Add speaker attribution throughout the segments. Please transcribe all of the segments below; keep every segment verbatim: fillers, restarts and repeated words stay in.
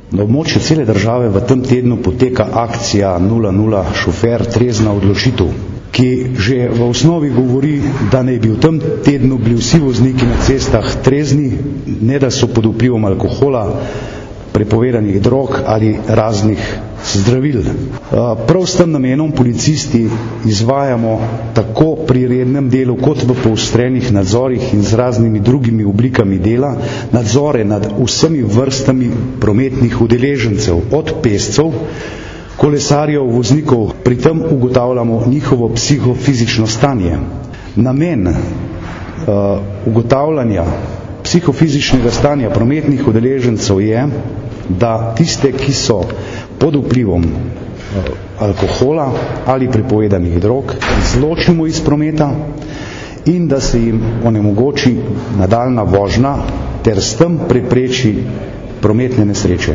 Speaker 1: Na območju cele države v tem tednu poteka akcija nula nula šofer trezna odločitev, ki že v osnovi govori, da naj bi v tem tednu bili vsi vozniki na cestah trezni, ne da so pod vplivom alkohola, prepovedanih drog ali raznih zdravil. Prav s tem namenom policisti izvajamo tako pri rednem delu kot v poostrenih nadzorih in z raznimi drugimi oblikami dela nadzore nad vsemi vrstami prometnih udeležencev, od pešcev, kolesarjev, voznikov. Pri tem ugotavljamo njihovo psihofizično stanje. Namen uh, ugotavljanja psihofizičnega stanja prometnih udeležencev je, da tiste, ki so pod vplivom alkohola ali prepovedanih drog, izločimo iz prometa in da se jim onemogoči nadaljnja vožnja ter s tem prepreči prometne nesreče.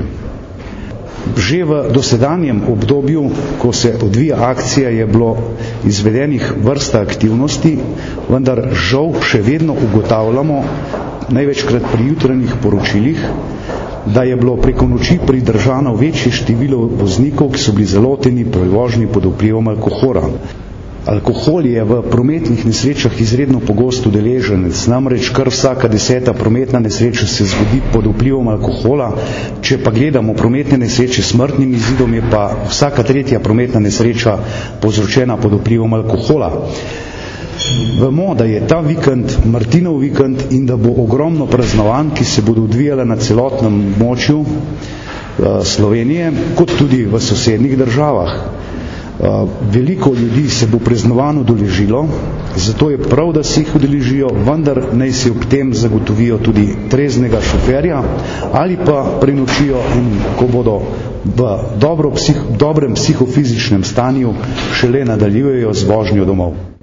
Speaker 1: Že v dosedanjem obdobju, ko se odvija akcija, je bilo izvedenih vrsta aktivnosti, vendar žal še vedno ugotavljamo, največkrat pri jutranjih poročilih, da je bilo preko noči pridržano večje število voznikov, ki so bili zaloteni pri vožnji pod vplivom alkohola. Alkohol je v prometnih nesrečah izredno pogost udeleženec, namreč kar vsaka deseta prometna nesreča se zgodi pod vplivom alkohola, če pa gledamo prometne nesreče s smrtnim izidom, je pa vsaka tretja prometna nesreča povzročena pod vplivom alkohola. Vemo, da je ta vikend Martinov vikend in da bo ogromno praznovanj, ki se bodo odvijala na celotnem območju Slovenije, kot tudi v sosednjih državah. Veliko ljudi se bo praznovanj udeležilo, zato je prav, da se jih udeležijo, vendar naj si ob tem zagotovijo tudi treznega šoferja ali pa prenočijo in ko bodo v dobro psih, dobrem psihofizičnem stanju, šele nadaljujejo z vožnjo domov.